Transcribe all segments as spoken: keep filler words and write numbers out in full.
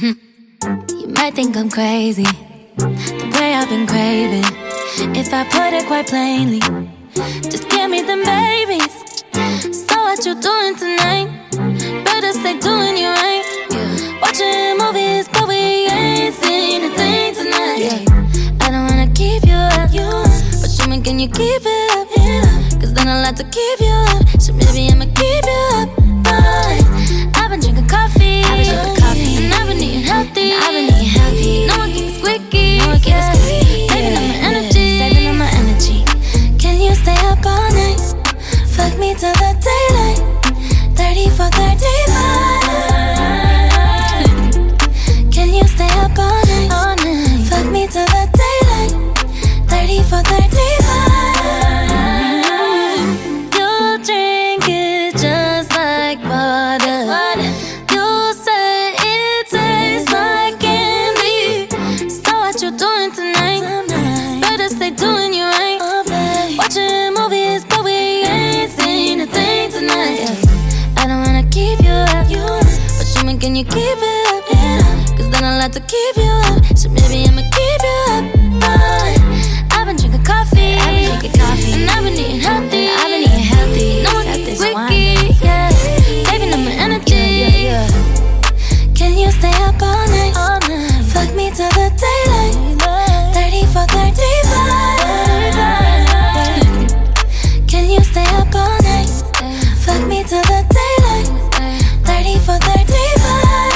You might think I'm crazy, the way I've been craving. If I put it quite plainly, just give me them babies. So what you doing tonight? Better stay doing you right. Yeah. Watching movies, but we ain't seen a thing tonight. Yeah. I don't wanna keep you up, you, but show me, can you keep it up? Yeah. Cause then I'll have to keep you up. So maybe I'ma keep you up. Fine. I've been drinking coffee, I've been drinking coffee, and I've been eating healthy. I've been eating healthy. No one keeps squeaky, no one keeps yeah. squeaky. Saving up my energy, saving up my energy. Can you stay up all night? Fuck me till the daylight. Thirty for thirty-five. Can you stay up all night? All night. Fuck me till the daylight. Thirty for thirty-five. You drink it just like water. You say it tastes like candy. So what you doing tonight? Better stay doing you right. Watching movies, but we ain't seen a thing tonight. Yeah. I don't wanna keep you up, you, but show me, can you keep it up? Yeah. Cause then I'll have to keep you up. So maybe I'ma keep you up. Fine. I've been drinking coffee, I've been drinking coffee, and I've been eating healthy. I've been eating healthy. No one keeps squeaky, yeah. Saving up my energy. Yeah, yeah, yeah. Can you stay up all night? All night. Fuck me till the daylight. Thirty for thirty-five. Can you stay up all night? Fuck me till the daylight. Thirty for thirty-five.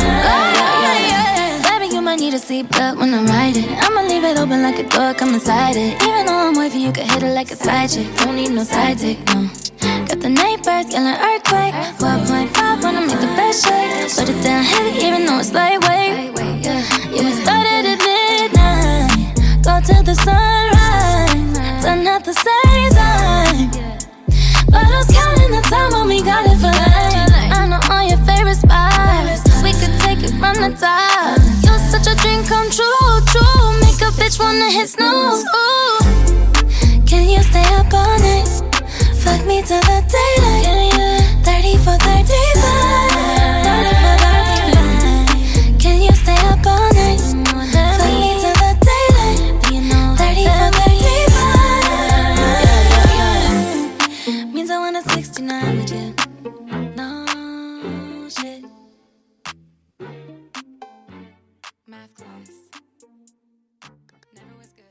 Baby, you might need a seatbelt when I'm riding. I'ma leave it open like a door, come inside it. Even though I'm wavy, you can hit it like a side chick. Don't need no side dick, no. Got the neighbors yelling earthquake. Four point five wanna make the best shake. Put it down heavy, even though it's lightweight. Yeah, we started at midnight, go till the sunrise. Done at the same time, but I was counting the time when we got it for life. I know all your favorite spots, we could take it from the top. You're such a dream come true, true. Make a bitch wanna hit snooze. Ooh. Can you stay up all night? Fuck me till the daylight. Thirty for thirty-five. Thirty for thirty-five. Can you stay up all night? Fuck me till the daylight. Thirty for thirty-five. Means I want a sixty-nine with you. No shit. Math class never was good.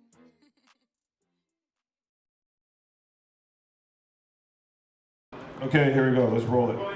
Okay, here we go. Let's roll it.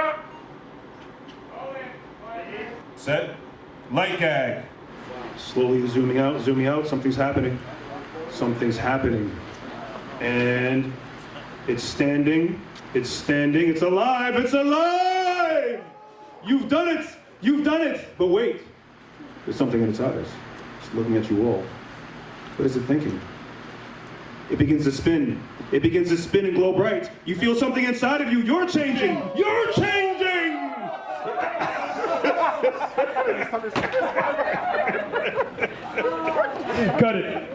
Set. Light gag. Slowly zooming out, zooming out. Something's happening. Something's happening. And it's standing. It's standing. It's alive. It's alive! You've done it. You've done it. But wait. There's something in its eyes. It's looking at you all. What is it thinking? It begins to spin. It begins to spin and glow bright. You feel something inside of you. You're changing. You're changing! Cut it.